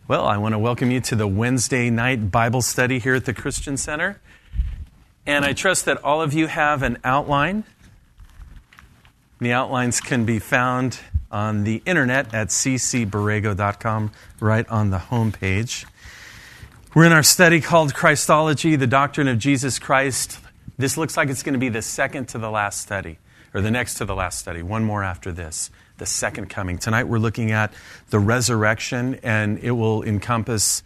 Well, I want to welcome you to the Wednesday night Bible study here at the Christian Center. And I trust that all of you have an outline. The outlines can be found on the internet at ccborrego.com, right on the homepage. We're in our study called Christology, the Doctrine of Jesus Christ. This looks like it's going to be the second to the last study, or the next to the last study, one more after this. The second coming. Tonight we're looking at the resurrection, and it will encompass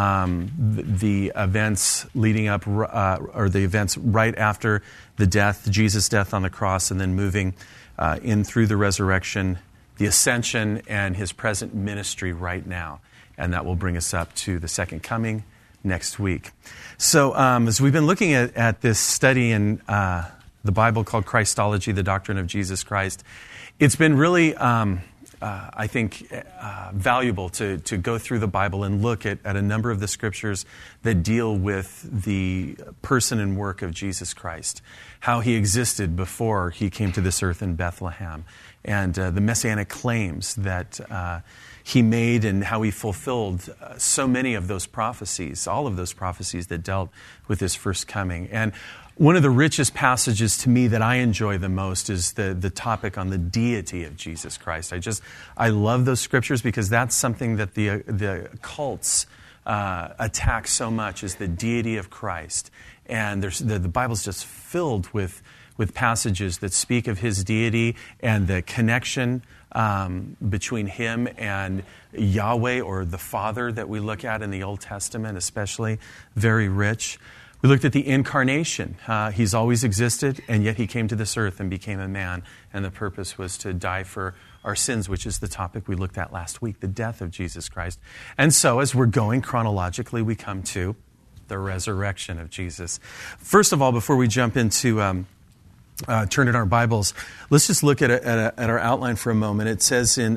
the events leading up, or the events right after the death, Jesus' death on the cross, and then moving in through the resurrection, the ascension, and his present ministry right now. And that will bring us up to the second coming next week. So as we've been looking at this study in the Bible called Christology, the Doctrine of Jesus Christ, it's been really, I think, valuable to go through the Bible and look at a number of the scriptures that deal with the person and work of Jesus Christ, how he existed before he came to this earth in Bethlehem, and the messianic claims that he made and how he fulfilled so many of those prophecies, all of those prophecies that dealt with his first coming. And one of the richest passages to me that I enjoy the most is the topic on the deity of Jesus Christ. I love those scriptures because that's something that the cults attack so much, is the deity of Christ. And the Bible's just filled with passages that speak of his deity and the connection between him and Yahweh, or the Father, that we look at in the Old Testament especially. Very rich. We looked at the incarnation. He's always existed, and yet he came to this earth and became a man, and the purpose was to die for our sins, which is the topic we looked at last week, the death of Jesus Christ. And so as we're going chronologically, we come to the resurrection of Jesus. First of all, before we jump into turn in our Bibles, let's just look at our outline for a moment. It says in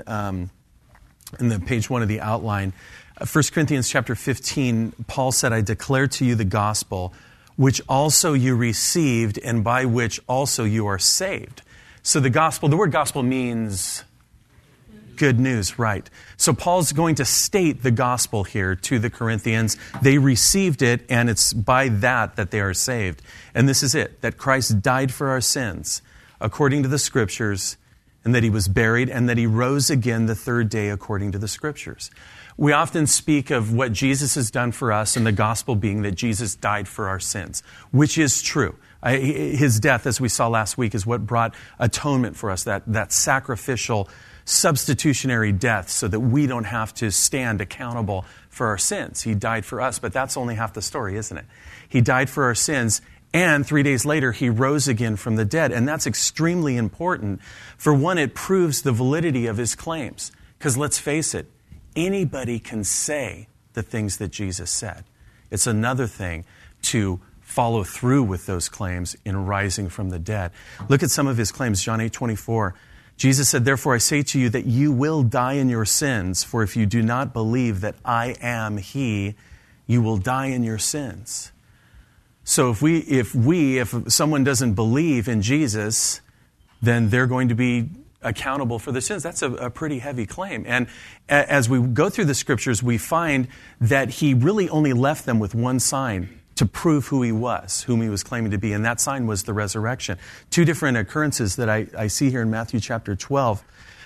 the page 1 of the outline, 1 Corinthians chapter 15, Paul said, "I declare to you the gospel, which also you received, and by which also you are saved." So the gospel, the word gospel means good news, right? So Paul's going to state the gospel here to the Corinthians. They received it, and it's by that they are saved. And this is it, that Christ died for our sins, according to the Scriptures, and that he was buried, and that he rose again the third day, according to the Scriptures. We often speak of what Jesus has done for us, and the gospel being that Jesus died for our sins, which is true. His death, as we saw last week, is what brought atonement for us, that sacrificial, substitutionary death, so that we don't have to stand accountable for our sins. He died for us, but that's only half the story, isn't it? He died for our sins, and 3 days later, he rose again from the dead. And that's extremely important. For one, it proves the validity of his claims. Because let's face it, anybody can say the things that Jesus said. It's another thing to follow through with those claims in rising from the dead. Look at some of his claims. John 8:24. Jesus said, "Therefore I say to you that you will die in your sins, for if you do not believe that I am he, you will die in your sins." So if someone doesn't believe in Jesus, then they're going to be accountable for their sins. That's a pretty heavy claim. And as we go through the scriptures, we find that he really only left them with one sign to prove who he was, whom he was claiming to be. And that sign was the resurrection. Two different occurrences that I see here in Matthew chapter 12.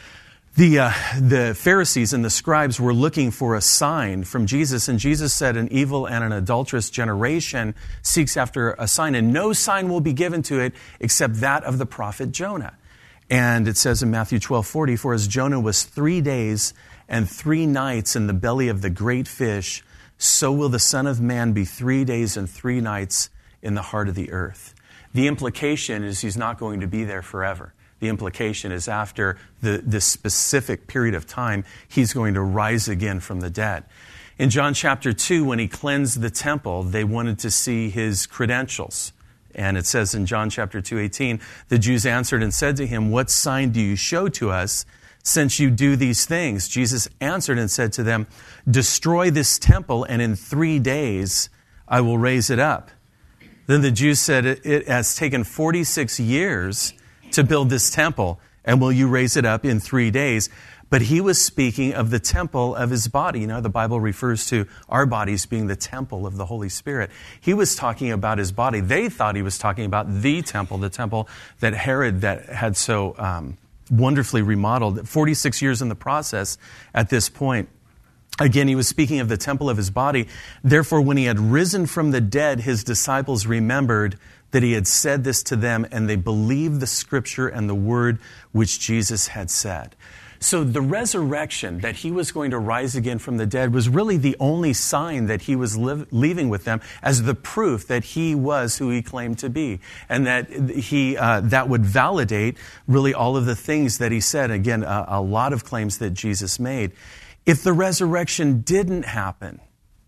The Pharisees and the scribes were looking for a sign from Jesus, and Jesus said, "An evil and an adulterous generation seeks after a sign, and no sign will be given to it except that of the prophet Jonah." And it says in Matthew 12:40, "For as Jonah was 3 days and 3 nights in the belly of the great fish, so will the Son of Man be 3 days and 3 nights in the heart of the earth." The implication is he's not going to be there forever. The implication is after this specific period of time, he's going to rise again from the dead. In John chapter 2, when he cleansed the temple, they wanted to see his credentials. And it says in John chapter 2:18, "The Jews answered and said to him, 'What sign do you show to us since you do these things?' Jesus answered and said to them, 'Destroy this temple, and in 3 days I will raise it up.' Then the Jews said, 'It has taken 46 years to build this temple, and will you raise it up in 3 days?' But he was speaking of the temple of his body. You know, the Bible refers to our bodies being the temple of the Holy Spirit. He was talking about his body. They thought he was talking about the temple that Herod that had so wonderfully remodeled. 46 years in the process at this point. Again, he was speaking of the temple of his body. Therefore, when he had risen from the dead, his disciples remembered that he had said this to them, and they believed the scripture and the word which Jesus had said. So the resurrection, that he was going to rise again from the dead, was really the only sign that he was leaving with them as the proof that he was who he claimed to be. And that that would validate really all of the things that he said. Again, a lot of claims that Jesus made. If the resurrection didn't happen,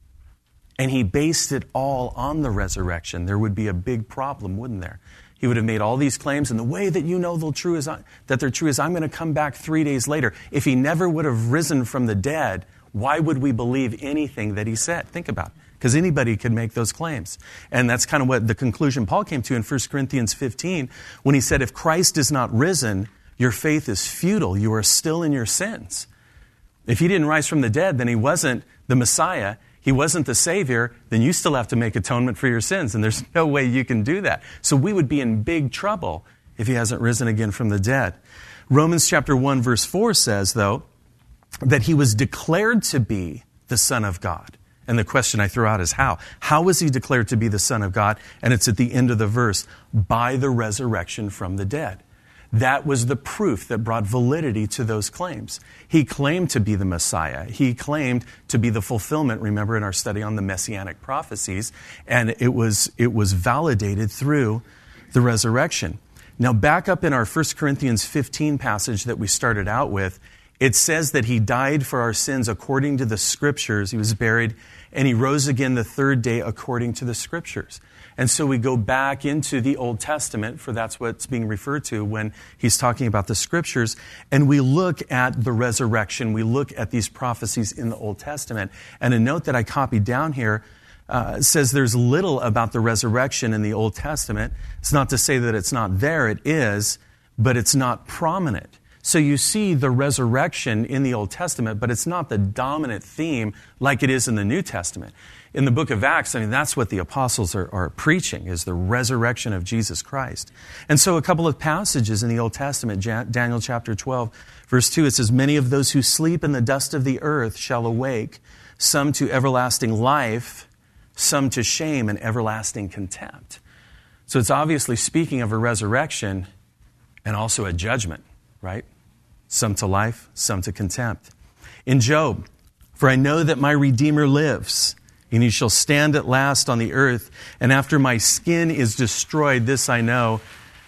and he based it all on the resurrection, there would be a big problem, wouldn't there? He would have made all these claims, and the way that you know that they're true is I'm going to come back 3 days later. If he never would have risen from the dead, why would we believe anything that he said? Think about it. Because anybody could make those claims. And that's kind of what the conclusion Paul came to in 1 Corinthians 15 when he said, if Christ is not risen, your faith is futile. You are still in your sins. If he didn't rise from the dead, then he wasn't the Messiah. He wasn't the Savior, then you still have to make atonement for your sins, and there's no way you can do that. So we would be in big trouble if he hasn't risen again from the dead. Romans chapter 1, verse 4 says, though, that he was declared to be the Son of God. And the question I throw out is how? How was he declared to be the Son of God? And it's at the end of the verse, by the resurrection from the dead. That was the proof that brought validity to those claims. He claimed to be the Messiah. He claimed to be the fulfillment, remember in our study on the Messianic prophecies, and it was validated through the resurrection. Now back up in our 1 Corinthians 15 passage that we started out with, it says that he died for our sins according to the Scriptures. He was buried, and he rose again the third day according to the Scriptures. And so we go back into the Old Testament, for that's what's being referred to when he's talking about the Scriptures, and we look at the resurrection. We look at these prophecies in the Old Testament. And a note that I copied down here says there's little about the resurrection in the Old Testament. It's not to say that it's not there. It is, but it's not prominent. So you see the resurrection in the Old Testament, but it's not the dominant theme like it is in the New Testament. In the book of Acts, I mean, that's what the apostles are preaching, is the resurrection of Jesus Christ. And so a couple of passages in the Old Testament, Daniel chapter 12, verse 2, it says, many of those who sleep in the dust of the earth shall awake, some to everlasting life, some to shame and everlasting contempt. So it's obviously speaking of a resurrection and also a judgment, right? Some to life, some to contempt. In Job, for I know that my Redeemer lives, and he shall stand at last on the earth. And after my skin is destroyed, this I know,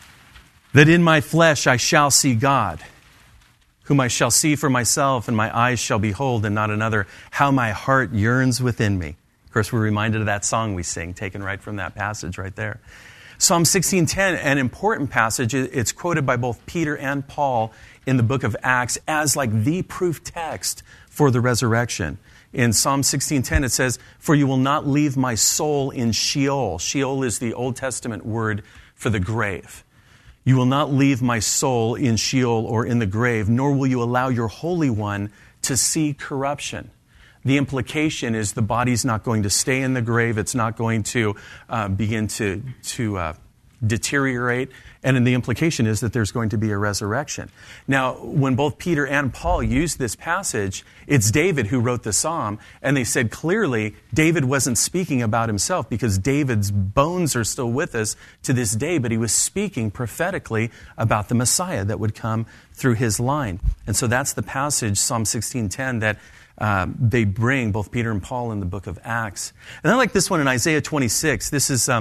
that in my flesh I shall see God, whom I shall see for myself, and my eyes shall behold, and not another. How my heart yearns within me. Of course, we're reminded of that song we sing, taken right from that passage right there. Psalm 16:10, an important passage. It's quoted by both Peter and Paul in the book of Acts as like the proof text for the resurrection. In Psalm 16:10, it says, for you will not leave my soul in Sheol. Sheol is the Old Testament word for the grave. You will not leave my soul in Sheol or in the grave, nor will you allow your Holy One to see corruption. The implication is the body's not going to stay in the grave. It's not going to begin to deteriorate. And then the implication is that there's going to be a resurrection. Now, when both Peter and Paul used this passage, it's David who wrote the psalm. And they said clearly David wasn't speaking about himself because David's bones are still with us to this day. But he was speaking prophetically about the Messiah that would come through his line. And so that's the passage, Psalm 16:10, that they bring, both Peter and Paul, in the book of Acts. And I like this one in Isaiah 26. This is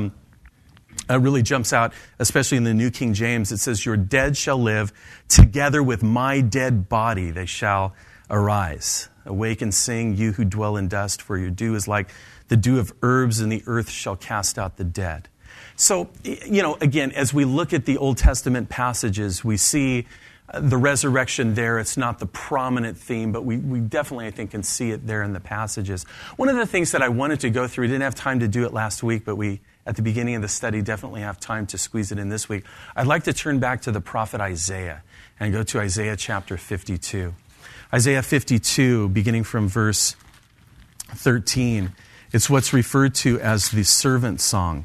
really jumps out, especially in the New King James. It says, your dead shall live, together with my dead body they shall arise. Awake and sing, you who dwell in dust, for your dew is like the dew of herbs, and the earth shall cast out the dead. So, again, as we look at the Old Testament passages, we see the resurrection there. It's not the prominent theme, but we definitely, I think, can see it there in the passages. One of the things that I wanted to go through, we didn't have time to do it last week, but we, at the beginning of the study, definitely have time to squeeze it in this week. I'd like to turn back to the prophet Isaiah and go to Isaiah chapter 52. Isaiah 52, beginning from verse 13, it's what's referred to as the servant song.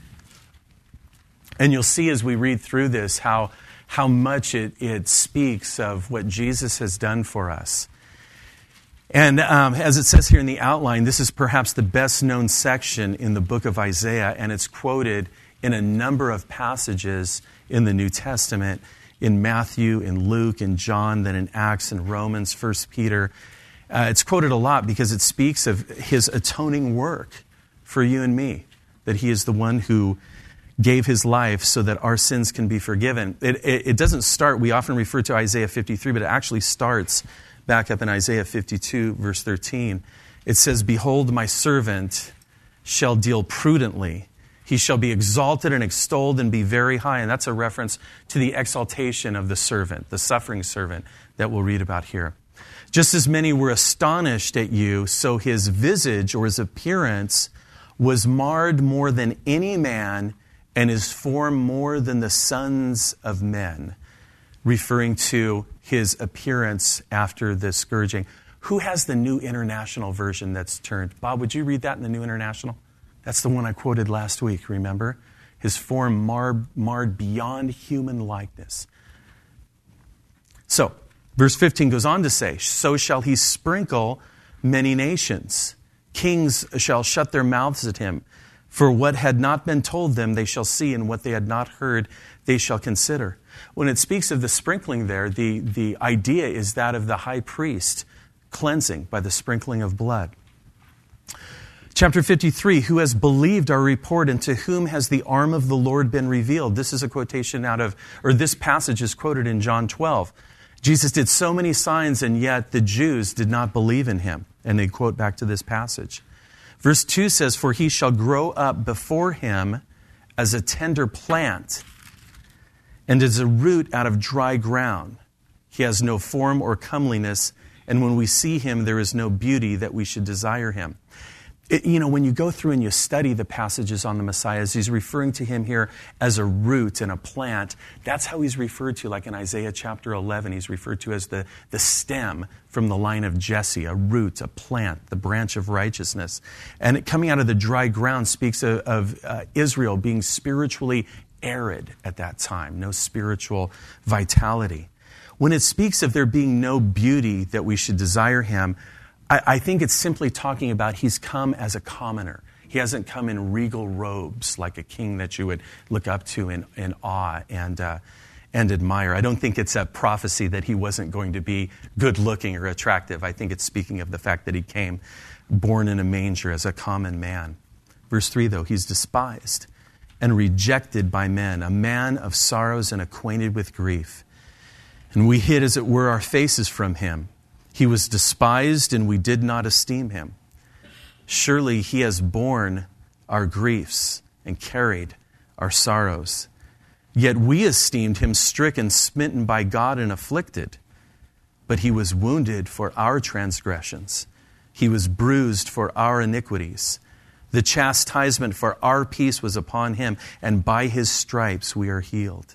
And you'll see as we read through this how much it speaks of what Jesus has done for us. And as it says here in the outline, this is perhaps the best known section in the book of Isaiah, and it's quoted in a number of passages in the New Testament, in Matthew, in Luke, in John, then in Acts, in Romans, 1 Peter. It's quoted a lot because it speaks of his atoning work for you and me, that he is the one who gave his life so that our sins can be forgiven. It doesn't start, we often refer to Isaiah 53, but it actually starts back up in Isaiah 52, verse 13. It says, "Behold, my servant shall deal prudently. He shall be exalted and extolled and be very high." And that's a reference to the exaltation of the servant, the suffering servant that we'll read about here. "Just as many were astonished at you, so his visage or his appearance was marred more than any man, and his form more than the sons of men," referring to his appearance after the scourging. Who has the New International Version that's turned? Bob, would you read that in the New International? That's the one I quoted last week, remember? His form marred beyond human likeness. So, verse 15 goes on to say, "So shall he sprinkle many nations. Kings shall shut their mouths at him. For what had not been told them, they shall see, and what they had not heard, they shall consider." When it speaks of the sprinkling there, the idea is that of the high priest cleansing by the sprinkling of blood. Chapter 53, "Who has believed our report, and to whom has the arm of the Lord been revealed?" This is a quotation this passage is quoted in John 12. Jesus did so many signs, and yet the Jews did not believe in him. And they quote back to this passage. Verse 2 says, "For he shall grow up before him as a tender plant, and as a root out of dry ground. He has no form or comeliness, and when we see him, there is no beauty that we should desire him." When you go through and you study the passages on the Messiah, as he's referring to him here as a root and a plant, that's how he's referred to, like in Isaiah chapter 11, he's referred to as the stem from the line of Jesse, a root, a plant, the branch of righteousness. And coming out of the dry ground speaks of Israel being spiritually arid at that time, no spiritual vitality. When it speaks of there being no beauty that we should desire him, I think it's simply talking about he's come as a commoner. He hasn't come in regal robes like a king that you would look up to in awe and admire. I don't think it's a prophecy that he wasn't going to be good looking or attractive. I think it's speaking of the fact that he came born in a manger as a common man. Verse 3, though, he's despised and rejected by men, a man of sorrows and acquainted with grief. And we hid, as it were, our faces from him. He was despised, and we did not esteem him. Surely he has borne our griefs and carried our sorrows. Yet we esteemed him stricken, smitten by God, and afflicted. But he was wounded for our transgressions. He was bruised for our iniquities. The chastisement for our peace was upon him, and by his stripes we are healed.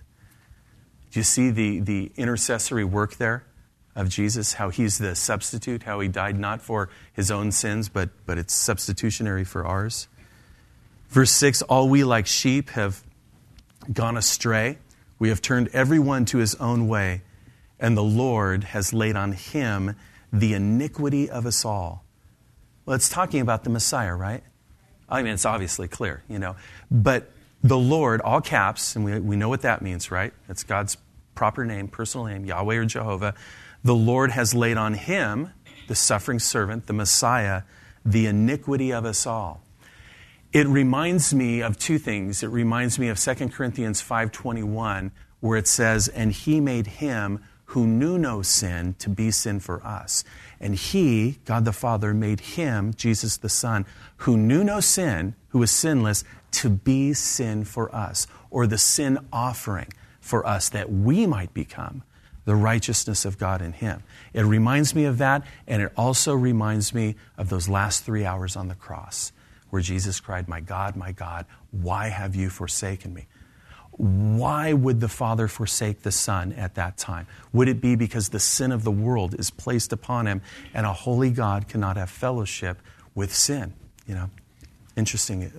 Do you see the intercessory work there of Jesus, how he's the substitute, how he died not for his own sins, but it's substitutionary for ours? Verse 6, "All we like sheep have gone astray. We have turned everyone to his own way, and the Lord has laid on him the iniquity of us all." Well, it's talking about the Messiah, right? I mean, it's obviously clear, But the Lord, all caps, and we know what that means, right? It's God's proper name, personal name, Yahweh or Jehovah. The Lord has laid on him, the suffering servant, the Messiah, the iniquity of us all. It reminds me of two things. It reminds me of 2 Corinthians 5:21, where it says, "And he made him who knew no sin to be sin for us." And he, God the Father, made him, Jesus the Son, who knew no sin, who was sinless, to be sin for us, or the sin offering for us, that we might become the righteousness of God in him. It reminds me of that, and it also reminds me of those last 3 hours on the cross, where Jesus cried, my God, why have you forsaken me?" Why would the Father forsake the Son at that time? Would it be because the sin of the world is placed upon him and a holy God cannot have fellowship with sin? Interesting.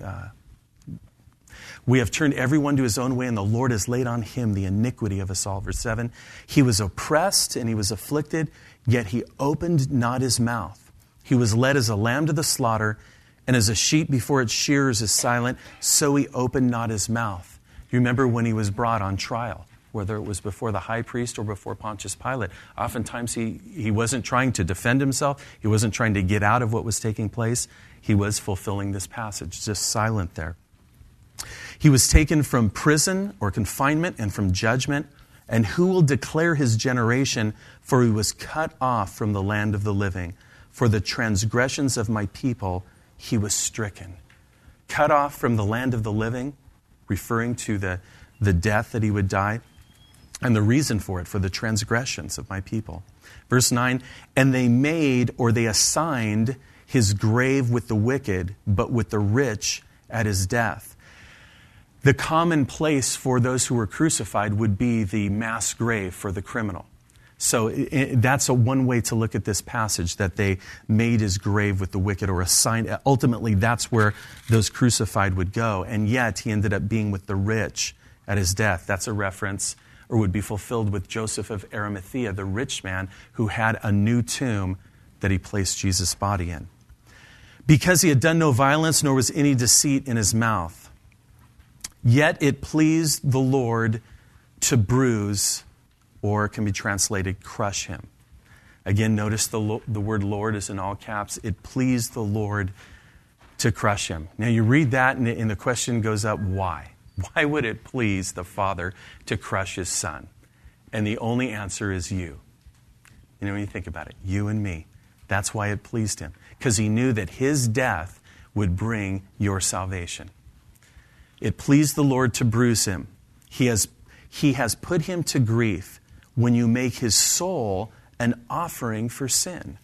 We have turned everyone to his own way, and the Lord has laid on him the iniquity of us all. Verse 7, he was oppressed and he was afflicted, yet he opened not his mouth. He was led as a lamb to the slaughter, and as a sheep before its shearers is silent, so he opened not his mouth. You remember when he was brought on trial, whether it was before the high priest or before Pontius Pilate. Oftentimes he wasn't trying to defend himself. He wasn't trying to get out of what was taking place. He was fulfilling this passage, just silent there. He was taken from prison or confinement and from judgment. And who will declare his generation? For he was cut off from the land of the living. For the transgressions of my people he was stricken. Cut off from the land of the living, referring to the death that he would die. And the reason for it, for the transgressions of my people. Verse 9, and they assigned his grave with the wicked, but with the rich at his death. The common place for those who were crucified would be the mass grave for the criminal. So that's one way to look at this passage, that they made his grave with the wicked, or assigned. Ultimately, that's where those crucified would go. And yet, he ended up being with the rich at his death. That's a reference, or would be fulfilled with Joseph of Arimathea, the rich man who had a new tomb that he placed Jesus' body in. Because he had done no violence, nor was any deceit in his mouth. Yet it pleased the Lord to bruise, or it can be translated, crush him. Again, notice the word Lord is in all caps. It pleased the Lord to crush him. Now you read that and the question goes up, why? Why would it please the Father to crush his Son? And the only answer is you. When you think about it, you and me. That's why it pleased him. Because he knew that his death would bring your salvation. It pleased the Lord to bruise him. He has put him to grief when you make his soul an offering for sin.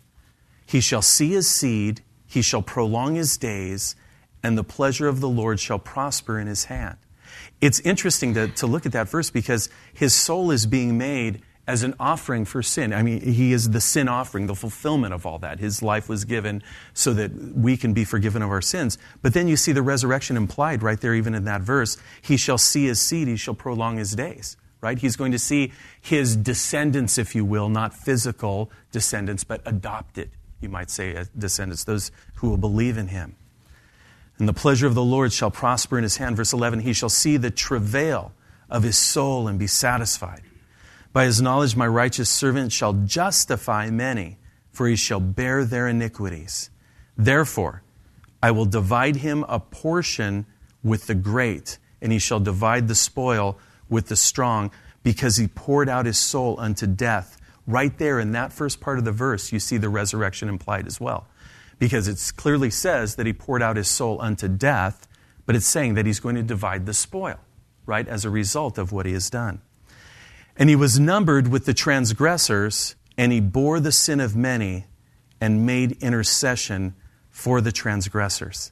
He shall see his seed, he shall prolong his days, and the pleasure of the Lord shall prosper in his hand. It's interesting to look at that verse because his soul is being made as an offering for sin. I mean, he is the sin offering, the fulfillment of all that. His life was given so that we can be forgiven of our sins. But then you see the resurrection implied right there, even in that verse. He shall see his seed, he shall prolong his days. Right? He's going to see his descendants, if you will, not physical descendants, but adopted, you might say, descendants, those who will believe in him. And the pleasure of the Lord shall prosper in his hand. Verse 11, he shall see the travail of his soul and be satisfied. By his knowledge, my righteous servant shall justify many, for he shall bear their iniquities. Therefore, I will divide him a portion with the great, and he shall divide the spoil with the strong, because he poured out his soul unto death. Right there in that first part of the verse, you see the resurrection implied as well. Because it clearly says that he poured out his soul unto death, but it's saying that he's going to divide the spoil, right, as a result of what he has done. And he was numbered with the transgressors, and he bore the sin of many and made intercession for the transgressors.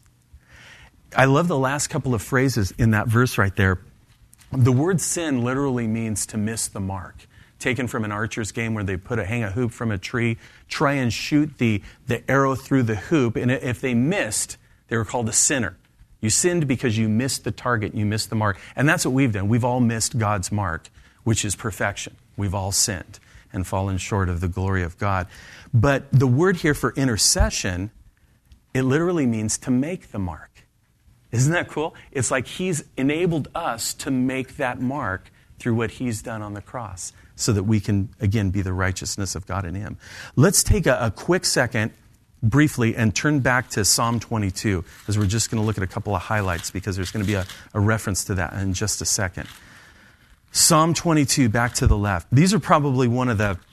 I love the last couple of phrases in that verse right there. The word sin literally means to miss the mark. Taken from an archer's game where they hang a hoop from a tree, try and shoot the arrow through the hoop, and if they missed, they were called a sinner. You sinned because you missed the target, you missed the mark. And that's what we've done. We've all missed God's mark, which is perfection. We've all sinned and fallen short of the glory of God. But the word here for intercession, it literally means to make the mark. Isn't that cool? It's like he's enabled us to make that mark through what he's done on the cross so that we can, again, be the righteousness of God in him. Let's take a quick second, briefly, and turn back to Psalm 22, because we're just going to look at a couple of highlights, because there's going to be a reference to that in just a second. Psalm 22, back to the left. These are probably one of the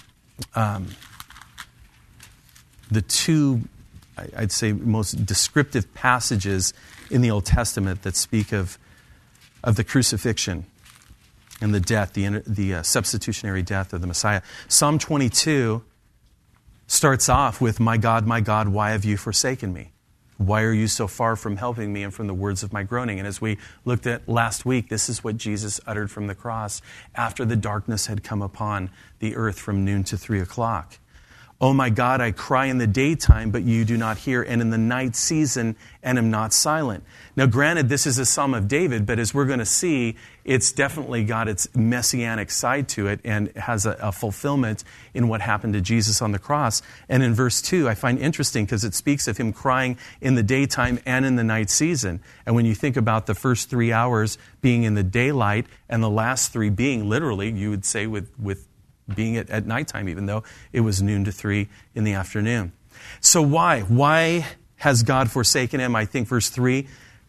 two, I'd say, most descriptive passages in the Old Testament that speak of the crucifixion and the death, the substitutionary death of the Messiah. Psalm 22 starts off with, my God, why have you forsaken me? Why are you so far from helping me and from the words of my groaning? And as we looked at last week, this is what Jesus uttered from the cross after the darkness had come upon the earth from noon to 3 o'clock. Oh my God, I cry in the daytime, but you do not hear, and in the night season, and am not silent. Now, granted, this is a Psalm of David, but as we're going to see, it's definitely got its messianic side to it and has a fulfillment in what happened to Jesus on the cross. And in verse 2, I find interesting because it speaks of him crying in the daytime and in the night season. And when you think about the first 3 hours being in the daylight and the last 3 being literally, you would say with being at nighttime, even though it was noon to 3 in the afternoon. So why? Why has God forsaken him? I think verse 3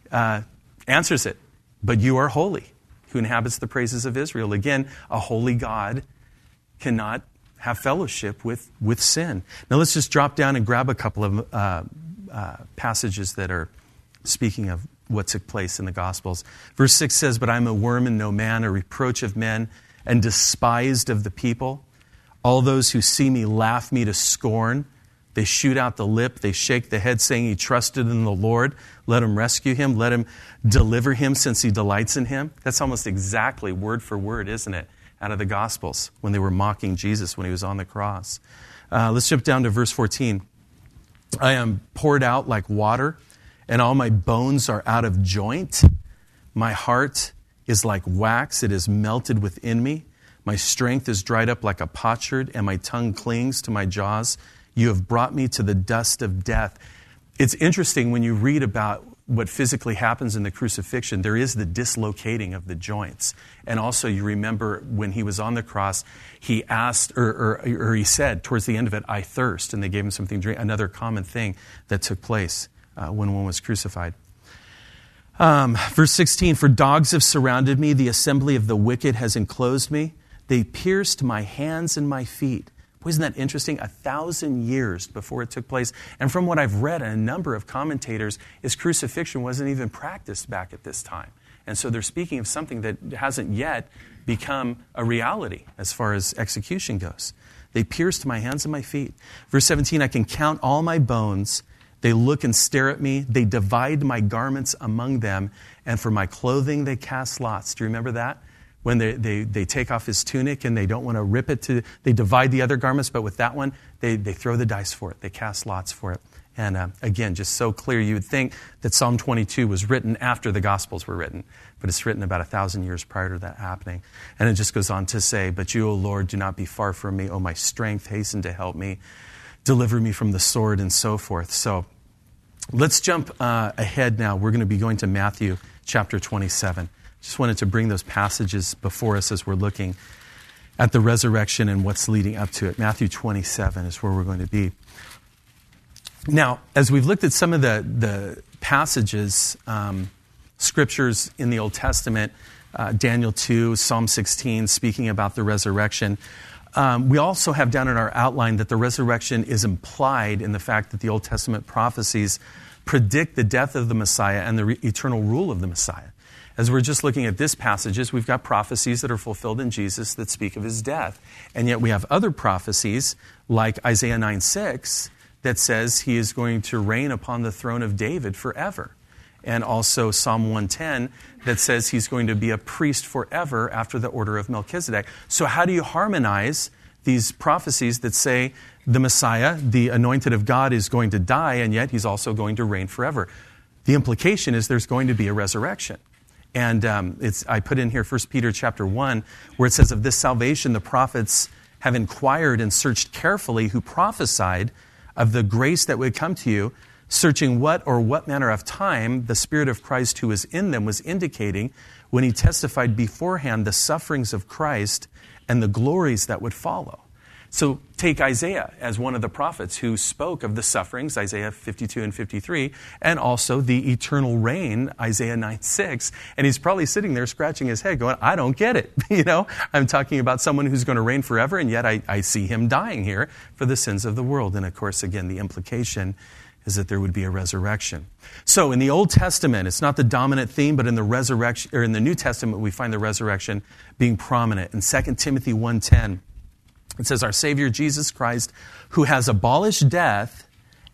answers it. But you are holy, who inhabits the praises of Israel. Again, a holy God cannot have fellowship with sin. Now let's just drop down and grab a couple of passages that are speaking of what took place in the Gospels. Verse 6 says, but I'm a worm and no man, a reproach of men, and despised of the people. All those who see me laugh me to scorn. They shoot out the lip. They shake the head, saying he trusted in the Lord. Let him rescue him. Let him deliver him, since he delights in him. That's almost exactly word for word, isn't it, out of the Gospels when they were mocking Jesus when he was on the cross. Let's jump down to verse 14. I am poured out like water, and all my bones are out of joint. My heart is like wax, it is melted within me. My strength is dried up like a potsherd, and my tongue clings to my jaws. You have brought me to the dust of death. It's interesting when you read about what physically happens in the crucifixion, there is the dislocating of the joints. And also you remember when he was on the cross, he asked, or he said towards the end of it, I thirst, and they gave him something to drink, another common thing that took place when one was crucified. Verse 16, for dogs have surrounded me, the assembly of the wicked has enclosed me. They pierced my hands and my feet. Boy, isn't that interesting? 1,000 years before it took place. And from what I've read, a number of commentators, his crucifixion wasn't even practiced back at this time. And so they're speaking of something that hasn't yet become a reality as far as execution goes. They pierced my hands and my feet. Verse 17, I can count all my bones. They look and stare at me. They divide my garments among them. And for my clothing, they cast lots. Do you remember that? When they take off his tunic and they don't want to rip it, they divide the other garments. But with that one, they throw the dice for it. They cast lots for it. And again, just so clear, you would think that Psalm 22 was written after the Gospels were written. But it's written about 1,000 years prior to that happening. And it just goes on to say, but you, O Lord, do not be far from me. O my strength, hasten to help me. Deliver me from the sword, and so forth. So let's jump ahead now. We're going to be going to Matthew chapter 27. Just wanted to bring those passages before us as we're looking at the resurrection and what's leading up to it. Matthew 27 is where we're going to be. Now, as we've looked at some of the passages, scriptures in the Old Testament, Daniel 2, Psalm 16, speaking about the resurrection, we also have down in our outline that the resurrection is implied in the fact that the Old Testament prophecies predict the death of the Messiah and the eternal rule of the Messiah. As we're just looking at this passages, we've got prophecies that are fulfilled in Jesus that speak of his death. And yet we have other prophecies like Isaiah 9:6 that says he is going to reign upon the throne of David forever. And also Psalm 110 that says he's going to be a priest forever after the order of Melchizedek. So how do you harmonize these prophecies that say the Messiah, the anointed of God, is going to die, and yet he's also going to reign forever? The implication is there's going to be a resurrection. And I put in here 1 Peter chapter 1, where it says, of this salvation the prophets have inquired and searched carefully, who prophesied of the grace that would come to you, searching what manner of time the Spirit of Christ who was in them was indicating when he testified beforehand the sufferings of Christ and the glories that would follow. So take Isaiah as one of the prophets who spoke of the sufferings, Isaiah 52 and 53, and also the eternal reign, Isaiah 9:6. And he's probably sitting there scratching his head going, I don't get it. I'm talking about someone who's going to reign forever, and yet I see him dying here for the sins of the world. And of course, again, the implication is that there would be a resurrection. So in the Old Testament, it's not the dominant theme, but in the resurrection, or in the New Testament, we find the resurrection being prominent. In 2 Timothy 1:10, it says, our Savior Jesus Christ, who has abolished death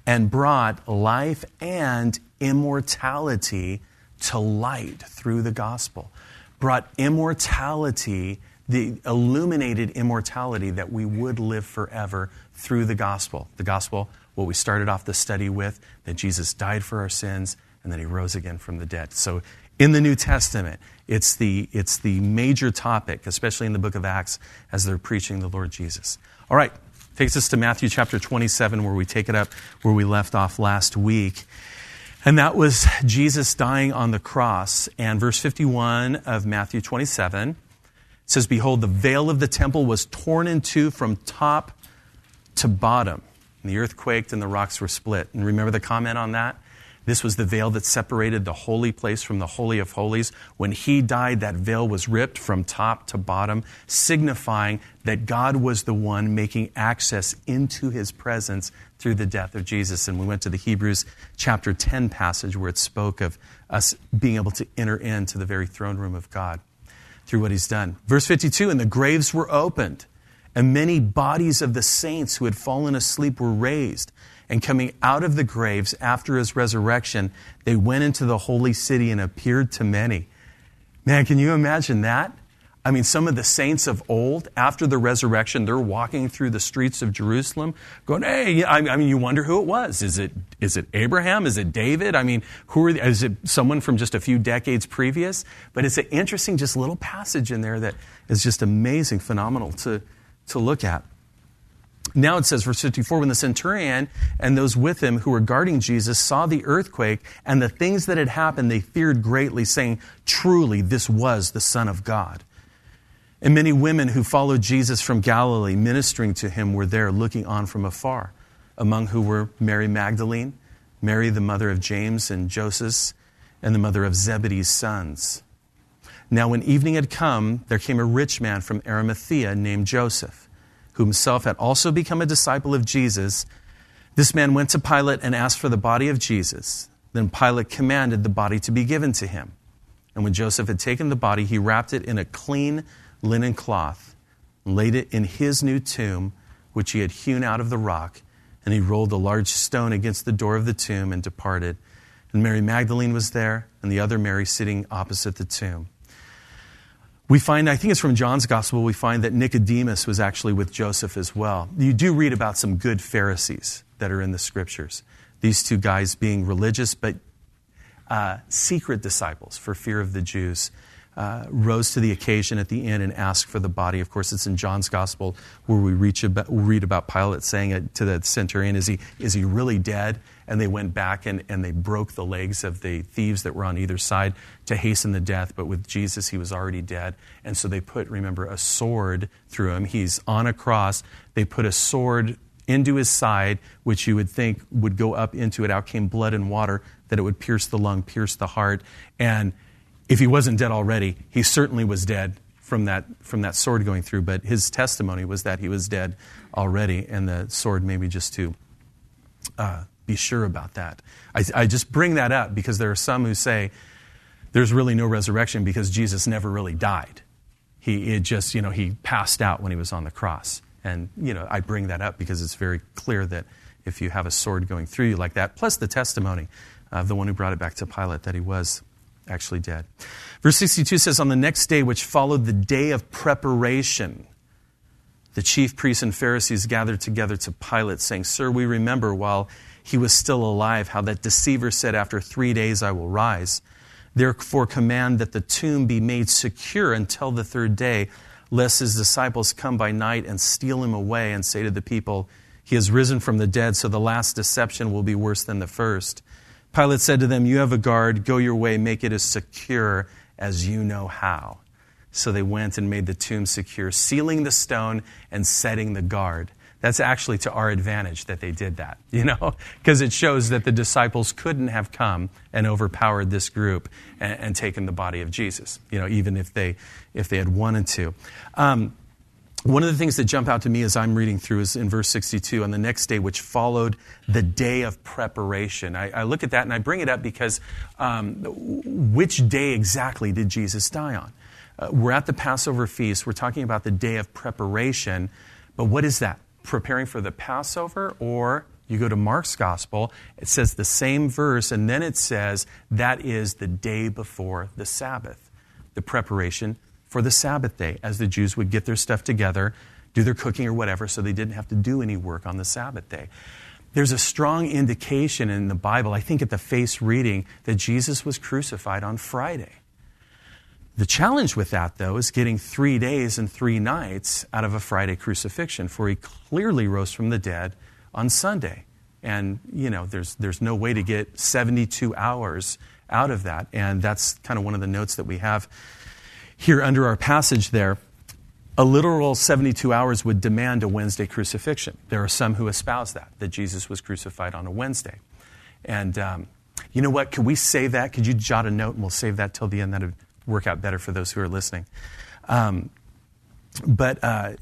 and brought life and immortality to light through the gospel. Brought immortality, the illuminated immortality that we would live forever through the gospel. The gospel, what we started off the study with, that Jesus died for our sins and that he rose again from the dead. So in the New Testament, it's the major topic, especially in the book of Acts, as they're preaching the Lord Jesus. All right, takes us to Matthew chapter 27, where we take it up where we left off last week. And that was Jesus dying on the cross. And verse 51 of Matthew 27 says, "Behold, the veil of the temple was torn in two from top to bottom. And the earth quaked and the rocks were split." And remember the comment on that? This was the veil that separated the holy place from the Holy of Holies. When he died, that veil was ripped from top to bottom, signifying that God was the one making access into his presence through the death of Jesus. And we went to the Hebrews chapter 10 passage where it spoke of us being able to enter into the very throne room of God through what he's done. Verse 52, "And the graves were opened, and many bodies of the saints who had fallen asleep were raised. And coming out of the graves after his resurrection, they went into the holy city and appeared to many." Man, can you imagine that? I mean, some of the saints of old, after the resurrection, they're walking through the streets of Jerusalem going, hey, I mean, you wonder who it was. Is it Abraham? Is it David? I mean, is it someone from just a few decades previous? But it's an interesting just little passage in there that is just amazing, phenomenal to look at. Now it says, verse 54, "When the centurion and those with him who were guarding Jesus saw the earthquake and the things that had happened, they feared greatly, saying, 'Truly, this was the Son of God.' And many women who followed Jesus from Galilee, ministering to him, were there looking on from afar, among who were Mary Magdalene, Mary the mother of James and Joseph, and the mother of Zebedee's sons. Now when evening had come, there came a rich man from Arimathea named Joseph, who himself had also become a disciple of Jesus. This man went to Pilate and asked for the body of Jesus. Then Pilate commanded the body to be given to him. And when Joseph had taken the body, he wrapped it in a clean linen cloth and laid it in his new tomb, which he had hewn out of the rock. And he rolled a large stone against the door of the tomb and departed. And Mary Magdalene was there, and the other Mary sitting opposite the tomb. We find, I think it's from John's Gospel, we find that Nicodemus was actually with Joseph as well. You do read about some good Pharisees that are in the Scriptures. These two guys being religious, but secret disciples for fear of the Jews, rose to the occasion at the inn and asked for the body. Of course, it's in John's Gospel where we read about Pilate saying to the centurion, is he really dead? And they went back and they broke the legs of the thieves that were on either side to hasten the death. But with Jesus, he was already dead. And so they put, remember, a sword through him. He's on a cross. They put a sword into his side, which you would think would go up into it. Out came blood and water, that it would pierce the lung, pierce the heart. And if he wasn't dead already, he certainly was dead from that sword going through. But his testimony was that he was dead already, and the sword maybe just to be sure about that. I just bring that up because there are some who say there's really no resurrection because Jesus never really died. He passed out when he was on the cross. And, I bring that up because it's very clear that if you have a sword going through you like that, plus the testimony of the one who brought it back to Pilate that he was actually dead. Verse 62 says, on the next day, which followed the day of preparation, the chief priests and Pharisees gathered together to Pilate, saying, Sir, we remember while he was still alive how that deceiver said, after 3 days I will rise. Therefore command that the tomb be made secure until the third day, lest his disciples come by night and steal him away and say to the people, he has risen from the dead, so the last deception will be worse than the first. Pilate said to them, you have a guard, go your way, make it as secure as you know how. So they went and made the tomb secure, sealing the stone and setting the guard. That's actually to our advantage that they did that, because it shows that the disciples couldn't have come and overpowered this group and taken the body of Jesus, even if they had wanted to. One of the things that jump out to me as I'm reading through is in verse 62, on the next day, which followed the day of preparation. I look at that and I bring it up because which day exactly did Jesus die on? We're at the Passover feast. We're talking about the day of preparation. But what is that? Preparing for the Passover or You go to Mark's gospel, it says the same verse, and then it says that is the day before the Sabbath, the preparation for the Sabbath day, as the Jews would get their stuff together, do their cooking or whatever, so they didn't have to do any work on the Sabbath day. There's a strong indication in the Bible, I think at the face reading, that Jesus was crucified on Friday. The challenge with that, though, is getting 3 days and 3 nights out of a Friday crucifixion, for he clearly rose from the dead on Sunday. And, there's no way to get 72 hours out of that. And that's kind of one of the notes that we have here under our passage there. A literal 72 hours would demand a Wednesday crucifixion. There are some who espouse that Jesus was crucified on a Wednesday. And you know what? Could we save that? Could you jot a note and we'll save that till the end? That would work out better for those who are listening. And there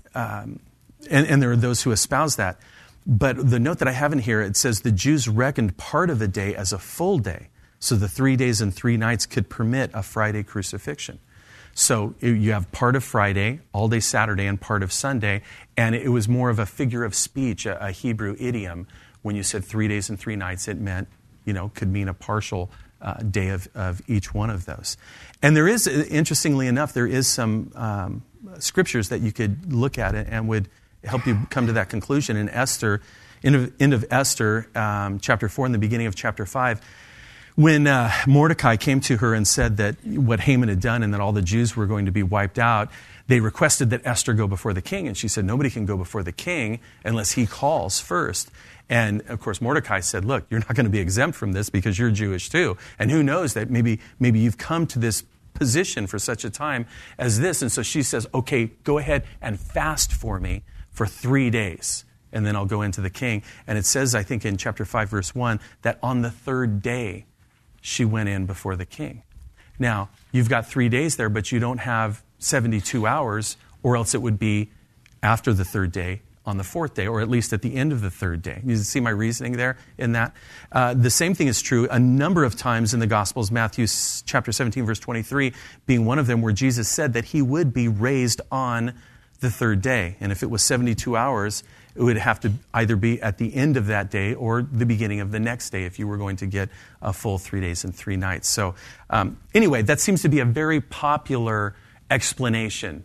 are those who espouse that. But the note that I have in here, it says the Jews reckoned part of the day as a full day. So the 3 days and 3 nights could permit a Friday crucifixion. So you have part of Friday, all day Saturday, and part of Sunday. And it was more of a figure of speech, a Hebrew idiom. When you said 3 days and 3 nights, it meant, could mean a partial day of each one of those. And there is, interestingly enough, there is some scriptures that you could look at and would help you come to that conclusion. In Esther, end of Esther, chapter 4 and the beginning of chapter 5, when Mordecai came to her and said that what Haman had done and that all the Jews were going to be wiped out, they requested that Esther go before the king. And she said, nobody can go before the king unless he calls first. And, of course, Mordecai said, look, you're not going to be exempt from this because you're Jewish too. And who knows that maybe you've come to this position for such a time as this. And so she says, okay, go ahead and fast for me for 3 days. And then I'll go into the king. And it says, I think in chapter 5, verse 1, that on the 3rd day, she went in before the king. Now, you've got 3 days there, but you don't have 72 hours, or else it would be after the 3rd day on the 4th day, or at least at the end of the 3rd day. You see my reasoning there in that? The same thing is true a number of times in the Gospels, Matthew chapter 17, verse 23, being one of them, where Jesus said that he would be raised on the 3rd day. And if it was 72 hours, it would have to either be at the end of that day or the beginning of the next day if you were going to get a full 3 days and 3 nights. So anyway, that seems to be a very popular explanation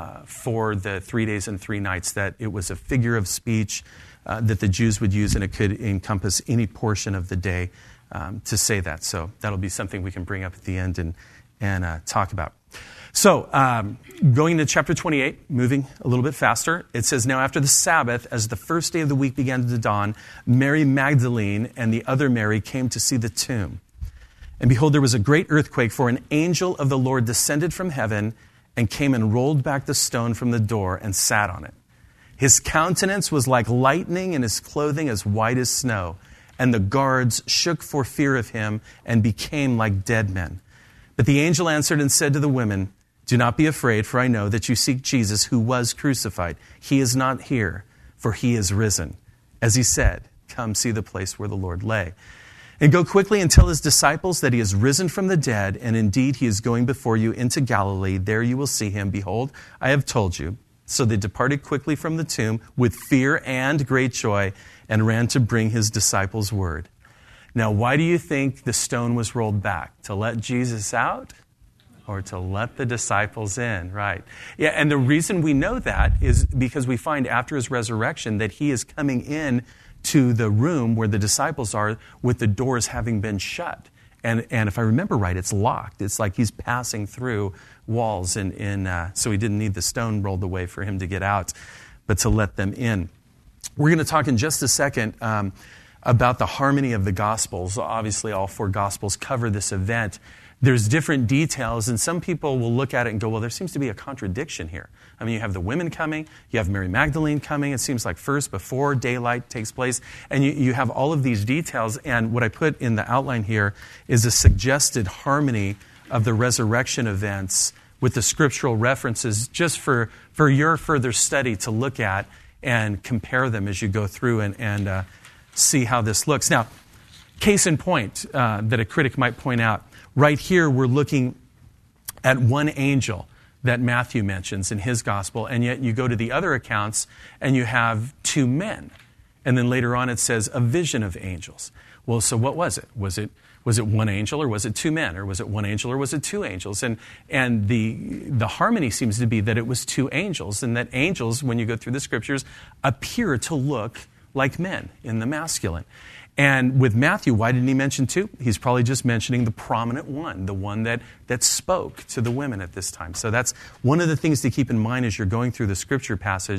for the 3 days and 3 nights, that it was a figure of speech that the Jews would use, and it could encompass any portion of the day to say that. So that'll be something we can bring up at the end and talk about. So, going to chapter 28, moving a little bit faster, it says, now after the Sabbath, as the first day of the week began to dawn, Mary Magdalene and the other Mary came to see the tomb. And behold, there was a great earthquake, for an angel of the Lord descended from heaven and came and rolled back the stone from the door and sat on it. His countenance was like lightning and his clothing as white as snow. And the guards shook for fear of him and became like dead men. But the angel answered and said to the women, do not be afraid, for I know that you seek Jesus who was crucified. He is not here, for he is risen. As he said, come see the place where the Lord lay. And go quickly and tell his disciples that he is risen from the dead, and indeed he is going before you into Galilee. There you will see him. Behold, I have told you. So they departed quickly from the tomb with fear and great joy and ran to bring his disciples word. Now, why do you think the stone was rolled back? To let Jesus out? Or to let the disciples in, right? Yeah, and the reason we know that is because we find after his resurrection that he is coming in to the room where the disciples are with the doors having been shut. And if I remember right, it's locked. It's like he's passing through walls, so he didn't need the stone rolled away for him to get out, but to let them in. We're going to talk in just a second about the harmony of the Gospels. Obviously, all 4 Gospels cover this event. There's different details, and some people will look at it and go, well, there seems to be a contradiction here. I mean, you have the women coming, you have Mary Magdalene coming, it seems like first before daylight takes place, and you have all of these details, and what I put in the outline here is a suggested harmony of the resurrection events with the scriptural references, just for your further study to look at and compare them as you go through and see how this looks. Now, case in point that a critic might point out, right here, we're looking at one angel that Matthew mentions in his gospel, and yet you go to the other accounts and you have 2 men. And then later on it says a vision of angels. Well, so what was it? Was it one angel, or was it two men, or was it one angel, or was it two angels? And the harmony seems to be that it was two angels, and that angels, when you go through the scriptures, appear to look like men in the masculine. And with Matthew, why didn't he mention two? He's probably just mentioning the prominent one, the one that spoke to the women at this time. So that's one of the things to keep in mind as you're going through the scripture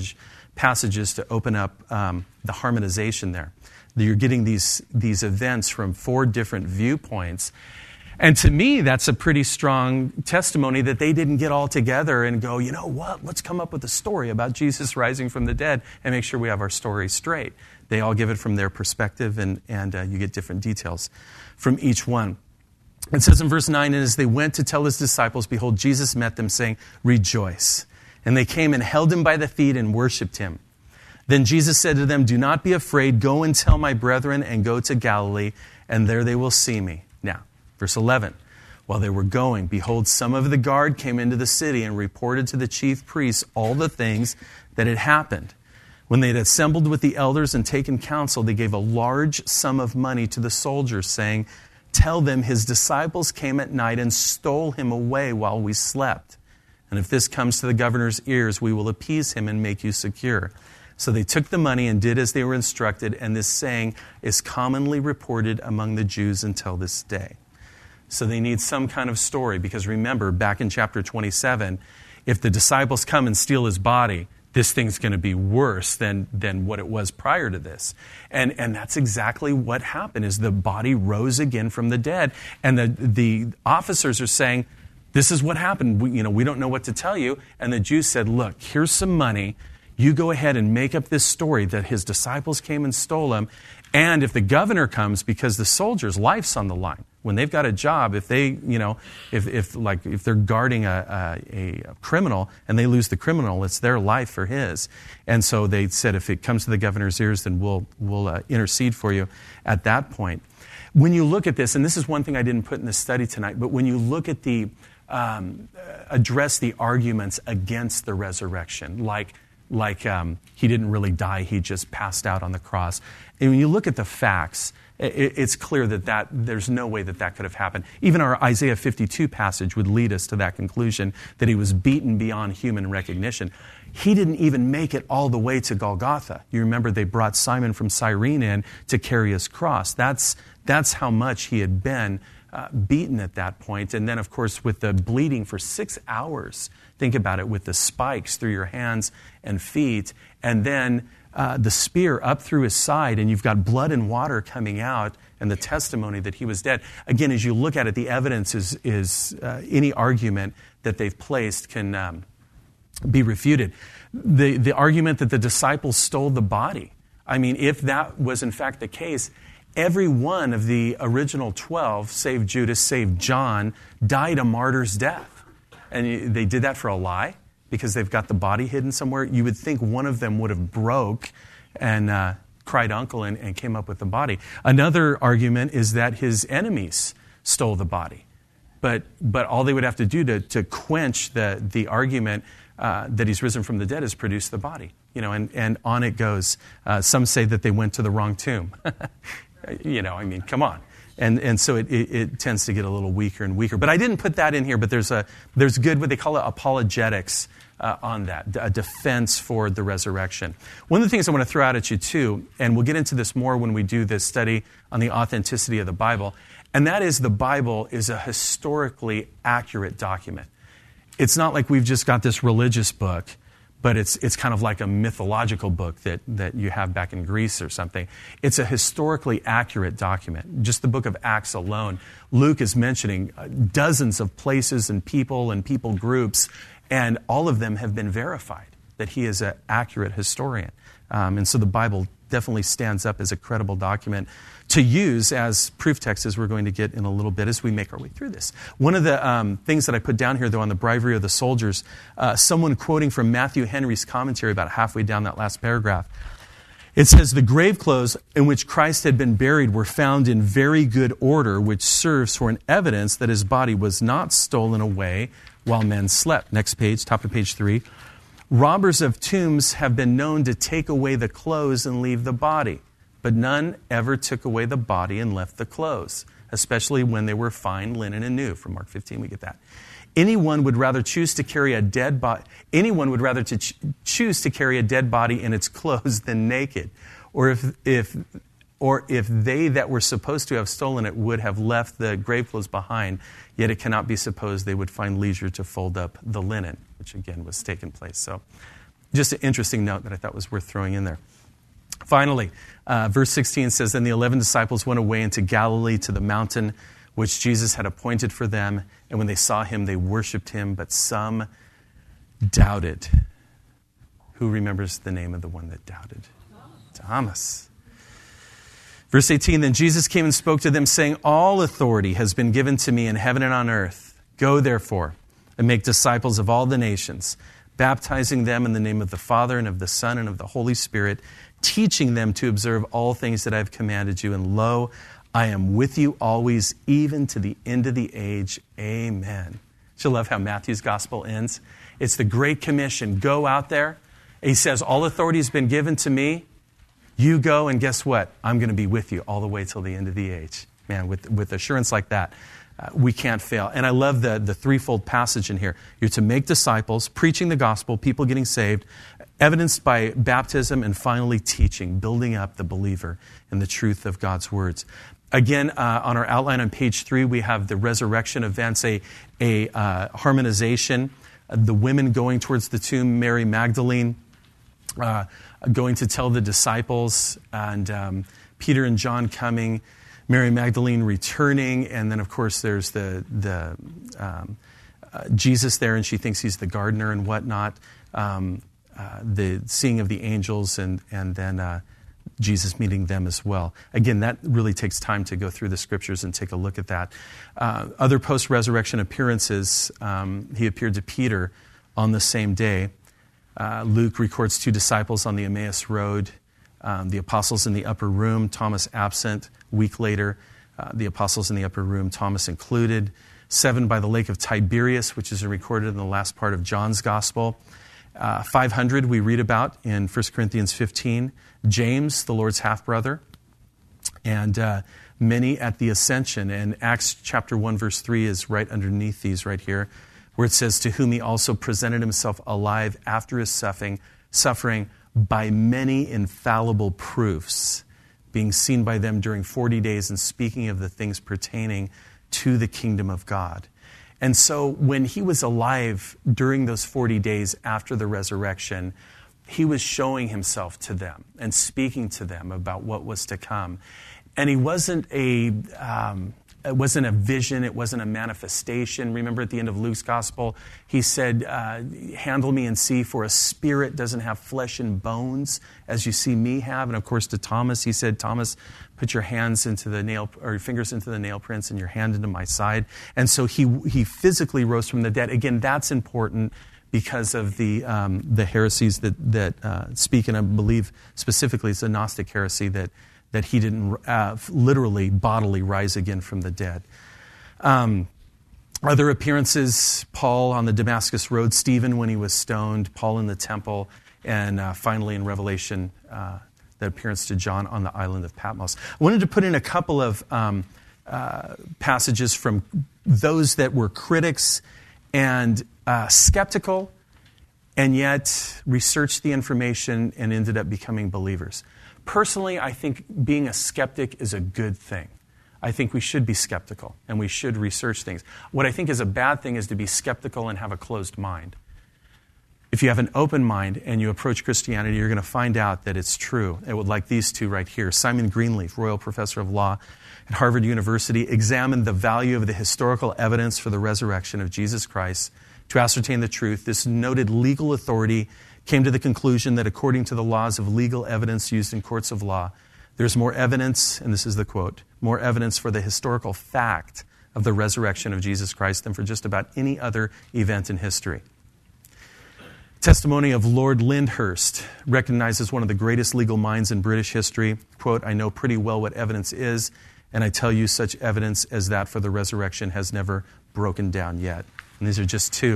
passages to open up the harmonization there. You're getting these events from four different viewpoints. And to me, that's a pretty strong testimony that they didn't get all together and go, you know what, let's come up with a story about Jesus rising from the dead and make sure we have our story straight. They all give it from their perspective, and you get different details from each one. It says in verse 9, and as they went to tell his disciples, behold, Jesus met them, saying, rejoice. And they came and held him by the feet and worshipped him. Then Jesus said to them, do not be afraid. Go and tell my brethren and go to Galilee, and there they will see me. Now, verse 11, while they were going, behold, some of the guard came into the city and reported to the chief priests all the things that had happened. When they had assembled with the elders and taken counsel, they gave a large sum of money to the soldiers, saying, tell them his disciples came at night and stole him away while we slept. And if this comes to the governor's ears, we will appease him and make you secure. So they took the money and did as they were instructed, and this saying is commonly reported among the Jews until this day. So they need some kind of story, because remember, back in chapter 27, if the disciples come and steal his body, this thing's going to be worse than what it was prior to this. And that's exactly what happened, is the body rose again from the dead. And the officers are saying, this is what happened. We don't know what to tell you. And the Jews said, look, here's some money. You go ahead and make up this story that his disciples came and stole him. And if the governor comes, because the soldiers' life's on the line, when they've got a job, if they, if they're guarding a criminal and they lose the criminal, it's their life for his. And so they said, if it comes to the governor's ears, then we'll intercede for you at that point. When you look at this, and this is one thing I didn't put in the study tonight, but when you look at address the arguments against the resurrection, like he didn't really die, he just passed out on the cross. And when you look at the facts, it's clear that there's no way that could have happened. Even our Isaiah 52 passage would lead us to that conclusion, that he was beaten beyond human recognition. He didn't even make it all the way to Golgotha. You remember they brought Simon from Cyrene in to carry his cross. That's how much he had been beaten at that point. And then, of course, with the bleeding for 6 hours, think about it, with the spikes through your hands and feet, and then the spear up through his side, and you've got blood and water coming out, and the testimony that he was dead. Again, as you look at it, the evidence is any argument that they've placed can be refuted. The argument that the disciples stole the body, I mean, if that was in fact the case, every one of the original 12, save Judas, save John, died a martyr's death. And they did that for a lie, because they've got the body hidden somewhere. You would think one of them would have broke and cried uncle and came up with the body. Another argument is that his enemies stole the body. But all they would have to do to quench the argument that he's risen from the dead is produce the body. And on it goes. Some say that they went to the wrong tomb. Come on. And so it tends to get a little weaker and weaker. But I didn't put that in here, but there's good, what they call it, apologetics on that, a defense for the resurrection. One of the things I want to throw out at you too, and we'll get into this more when we do this study on the authenticity of the Bible, and that is the Bible is a historically accurate document. It's not like we've just got this religious book, but it's kind of like a mythological book that you have back in Greece or something. It's a historically accurate document. Just the book of Acts alone, Luke is mentioning dozens of places and people groups, and all of them have been verified that he is an accurate historian. And so the Bible definitely stands up as a credible document to use as proof text, as we're going to get in a little bit as we make our way through this. One of the things that I put down here, though, on the bribery of the soldiers, someone quoting from Matthew Henry's commentary about halfway down that last paragraph, it says, the grave clothes in which Christ had been buried were found in very good order, which serves for an evidence that his body was not stolen away while men slept. Next page, top of page 3. Robbers of tombs have been known to take away the clothes and leave the body, but none ever took away the body and left the clothes, especially when they were fine linen and new. From Mark 15, we get that. Anyone would rather choose to carry a dead body. Anyone would rather choose to carry a dead body in its clothes than naked, or if they that were supposed to have stolen it would have left the grave clothes behind. Yet it cannot be supposed they would find leisure to fold up the linen, which again was taking place. So, just an interesting note that I thought was worth throwing in there. Finally, verse 16 says, "Then the 11 disciples went away into Galilee to the mountain which Jesus had appointed for them. And when they saw him, they worshipped him, but some doubted." Who remembers the name of the one that doubted? Thomas. Verse 18, "Then Jesus came and spoke to them, saying, 'All authority has been given to me in heaven and on earth. Go, therefore, and make disciples of all the nations, baptizing them in the name of the Father and of the Son and of the Holy Spirit, teaching them to observe all things that I have commanded you. And lo, I am with you always, even to the end of the age. Amen.'" I love how Matthew's gospel ends. It's the Great Commission. Go out there. He says, "All authority has been given to me. You go, and guess what? I'm going to be with you all the way till the end of the age." Man, with assurance like that, we can't fail. And I love the threefold passage in here. You're to make disciples, preaching the gospel, people getting saved, evidenced by baptism, and finally teaching, building up the believer in the truth of God's words. Again, on our outline on page 3, we have the resurrection events, a harmonization, the women going towards the tomb, Mary Magdalene, going to tell the disciples, and Peter and John coming, Mary Magdalene returning, and then, of course, there's the Jesus there, and she thinks he's the gardener and whatnot, the seeing of the angels, and then Jesus meeting them as well. Again, that really takes time to go through the scriptures and take a look at that. Other post-resurrection appearances, he appeared to Peter on the same day. Luke records 2 disciples on the Emmaus Road, the apostles in the upper room, Thomas absent. A week later, the apostles in the upper room, Thomas included. 7 by the lake of Tiberias, which is recorded in the last part of John's gospel. 500 we read about in 1 Corinthians 15. James, the Lord's half-brother. And many at the ascension. And Acts chapter 1, verse 3 is right underneath these right here, where it says, "To whom he also presented himself alive after his suffering by many infallible proofs, being seen by them during 40 days and speaking of the things pertaining to the kingdom of God." And so when he was alive during those 40 days after the resurrection, he was showing himself to them and speaking to them about what was to come. And he wasn't it wasn't a vision. It wasn't a manifestation. Remember at the end of Luke's gospel, he said, "Handle me and see, for a spirit doesn't have flesh and bones as you see me have." And of course to Thomas, he said, "Thomas, put your hands into the your fingers into the nail prints and your hand into my side." And so he physically rose from the dead. Again, that's important because of the heresies that speak, and I believe specifically it's the Gnostic heresy that he didn't literally, bodily rise again from the dead. Other appearances, Paul on the Damascus Road, Stephen when he was stoned, Paul in the temple, and finally in Revelation, the appearance to John on the island of Patmos. I wanted to put in a couple of passages from those that were critics and skeptical, and yet researched the information and ended up becoming believers. Personally, I think being a skeptic is a good thing. I think we should be skeptical and we should research things. What I think is a bad thing is to be skeptical and have a closed mind. If you have an open mind and you approach Christianity, you're going to find out that it's true. It would, like these two right here. Simon Greenleaf, Royal Professor of Law at Harvard University, examined the value of the historical evidence for the resurrection of Jesus Christ to ascertain the truth. This noted legal authority came to the conclusion that according to the laws of legal evidence used in courts of law, there's more evidence, and this is the quote, more evidence for the historical fact of the resurrection of Jesus Christ than for just about any other event in history. Testimony of Lord Lyndhurst, recognized as one of the greatest legal minds in British history. Quote, "I know pretty well what evidence is, and I tell you such evidence as that for the resurrection has never broken down yet." And these are just two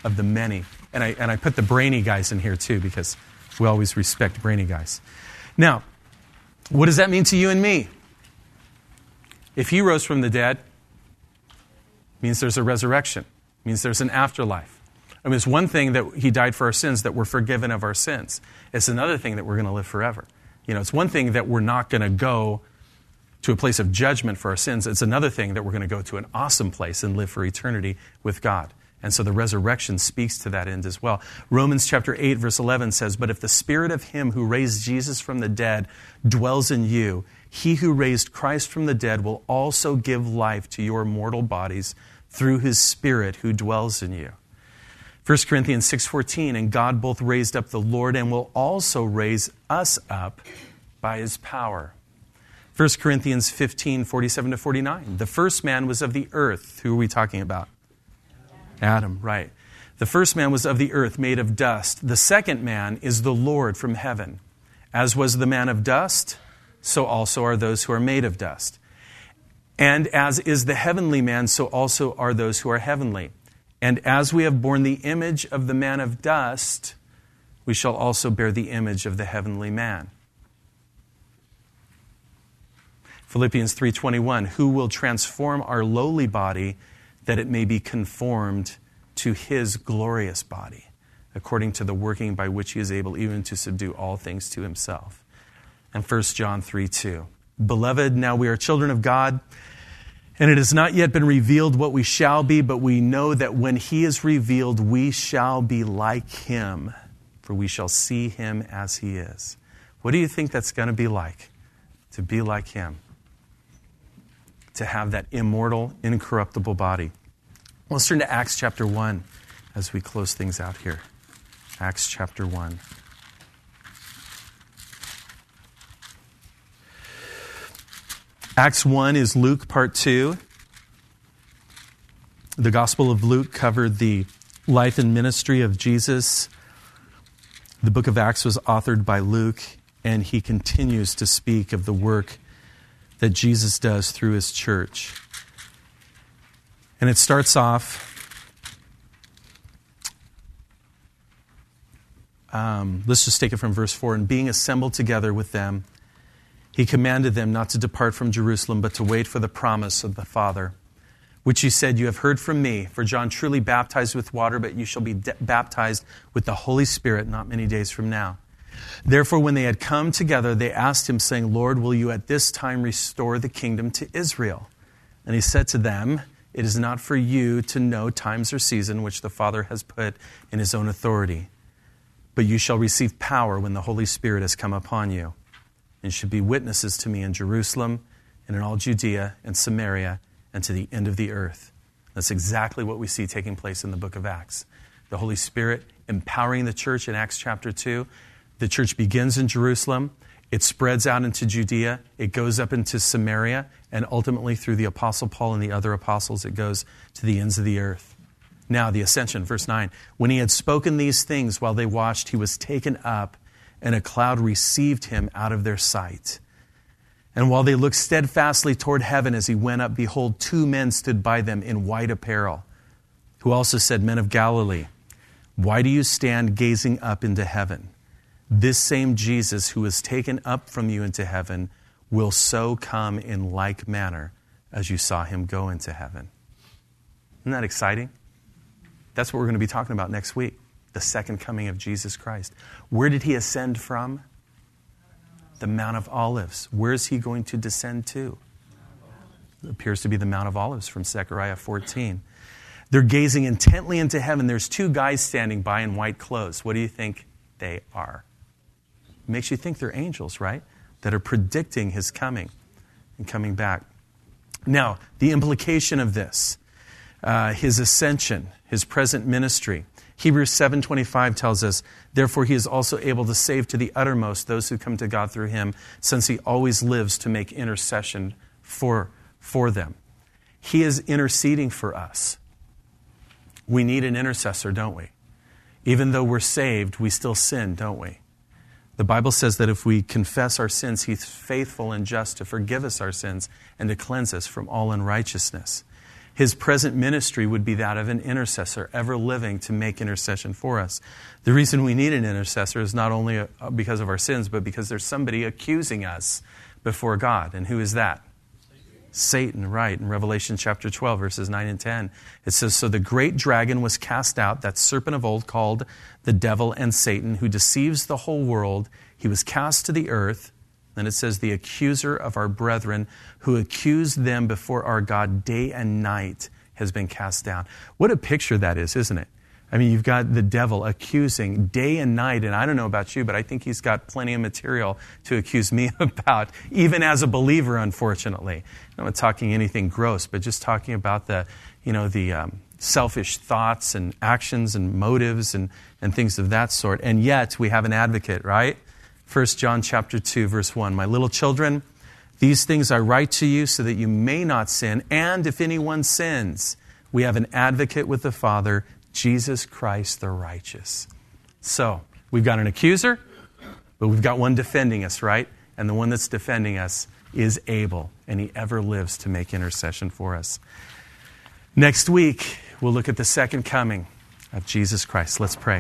of the many. And I put the brainy guys in here too, because we always respect brainy guys. Now, what does that mean to you and me? If he rose from the dead, it means there's a resurrection. It means there's an afterlife. I mean, it's one thing that he died for our sins, that we're forgiven of our sins. It's another thing that we're going to live forever. It's one thing that we're not going to go to a place of judgment for our sins. It's another thing that we're going to go to an awesome place and live for eternity with God. And so the resurrection speaks to that end as well. Romans chapter 8, verse 11 says, "But if the spirit of him who raised Jesus from the dead dwells in you, he who raised Christ from the dead will also give life to your mortal bodies through his Spirit who dwells in you." 1 Corinthians 6:14, "And God both raised up the Lord and will also raise us up by his power." 1 Corinthians 15:47-49, "The first man was of the earth." Who are we talking about? Adam, right. "The first man was of the earth, made of dust. The second man is the Lord from heaven. As was the man of dust, so also are those who are made of dust. And as is the heavenly man, so also are those who are heavenly. And as we have borne the image of the man of dust, we shall also bear the image of the heavenly man." Philippians 3:21, "Who will transform our lowly body that it may be conformed to his glorious body, according to the working by which he is able even to subdue all things to himself." And 1 John 3:2, "Beloved, now we are children of God, and it has not yet been revealed what we shall be, but we know that when he is revealed, we shall be like him, for we shall see him as he is." What do you think that's going to be like? To be like him. To have that immortal, incorruptible body. Let's turn to Acts chapter 1 as we close things out here. Acts chapter 1. Acts 1 is Luke part 2. The Gospel of Luke covered the life and ministry of Jesus. The book of Acts was authored by Luke, and he continues to speak of the work that Jesus does through his church. And it starts off, let's just take it from verse 4. "And being assembled together with them, he commanded them not to depart from Jerusalem, but to wait for the promise of the Father, which he said, 'You have heard from me, for John truly baptized with water, but you shall be baptized with the Holy Spirit not many days from now.' Therefore, when they had come together, they asked him, saying, 'Lord, will you at this time restore the kingdom to Israel?' And he said to them, 'It is not for you to know times or season which the Father has put in his own authority, but you shall receive power when the Holy Spirit has come upon you, and should be witnesses to me in Jerusalem and in all Judea and Samaria and to the end of the earth.'" That's exactly what we see taking place in the book of Acts. The Holy Spirit empowering the church in Acts chapter 2. The church begins in Jerusalem. It spreads out into Judea. It goes up into Samaria. And ultimately, through the Apostle Paul and the other apostles, it goes to the ends of the earth. Now, the ascension, verse 9. "When he had spoken these things while they watched, he was taken up, and a cloud received him out of their sight. And while they looked steadfastly toward heaven as he went up, behold, two men stood by them in white apparel, who also said, 'Men of Galilee, why do you stand gazing up into heaven? This same Jesus who was taken up from you into heaven will so come in like manner as you saw him go into heaven.'" Isn't that exciting? That's what we're going to be talking about next week, the second coming of Jesus Christ. Where did he ascend from? The Mount of Olives. Where is he going to descend to? It appears to be the Mount of Olives from Zechariah 14. They're gazing intently into heaven. There's two guys standing by in white clothes. What do you think they are? It makes you think they're angels, right? That are predicting his coming and coming back. Now, the implication of this, his ascension, his present ministry. Hebrews 7:25 tells us, "Therefore he is also able to save to the uttermost those who come to God through him, since he always lives to make intercession for them." He is interceding for us. We need an intercessor, don't we? Even though we're saved, we still sin, don't we? The Bible says that if we confess our sins, he's faithful and just to forgive us our sins and to cleanse us from all unrighteousness. His present ministry would be that of an intercessor, ever living to make intercession for us. The reason we need an intercessor is not only because of our sins, but because there's somebody accusing us before God. And who is that? Satan, right. In Revelation chapter 12, verses 9 and 10, it says, "So the great dragon was cast out, that serpent of old called the devil and Satan, who deceives the whole world. He was cast to the earth." Then it says, "The accuser of our brethren, who accused them before our God day and night, has been cast down." What a picture that is, isn't it? I mean, you've got the devil accusing day and night, and I don't know about you, but I think he's got plenty of material to accuse me about, even as a believer, unfortunately. I'm not talking anything gross, but just talking about the selfish thoughts and actions and motives and things of that sort. And yet, we have an advocate, right? 1 John chapter 2, verse 1, "My little children, these things I write to you so that you may not sin. And if anyone sins, we have an advocate with the Father, Jesus Christ the righteous." So, we've got an accuser, but we've got one defending us, right? And the one that's defending us is able, and he ever lives to make intercession for us. Next week, we'll look at the second coming of Jesus Christ. Let's pray.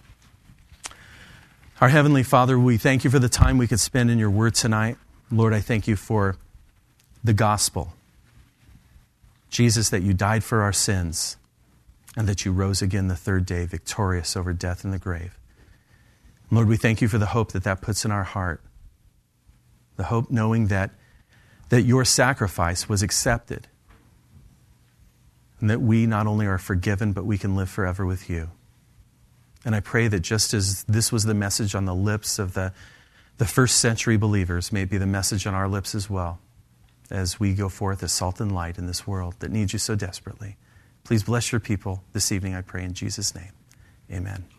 Our Heavenly Father, we thank you for the time we could spend in your word tonight. Lord, I thank you for the gospel. Jesus, that you died for our sins, and that you rose again the third day, victorious over death and the grave. Lord, we thank you for the hope that puts in our heart. The hope knowing that your sacrifice was accepted. And that we not only are forgiven, but we can live forever with you. And I pray that just as this was the message on the lips of the first century believers, may it be the message on our lips as well, as we go forth as salt and light in this world that needs you so desperately. Please bless your people this evening, I pray in Jesus' name. Amen.